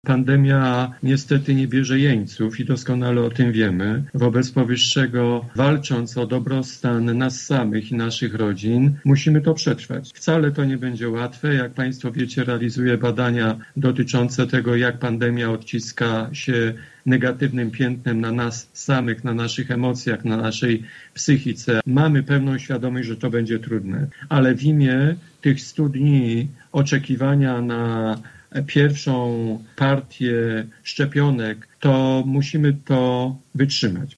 Pandemia niestety nie bierze jeńców i doskonale o tym wiemy. Wobec powyższego, walcząc o dobrostan nas samych i naszych rodzin, musimy to przetrwać. Wcale to nie będzie łatwe. Jak Państwo wiecie, realizuję badania dotyczące tego, jak pandemia odciska się negatywnym piętnem na nas samych, na naszych emocjach, na naszej psychice. Mamy pełną świadomość, że to będzie trudne, ale w imię tych 100 dni oczekiwania na pierwszą partię szczepionek, to musimy to wytrzymać.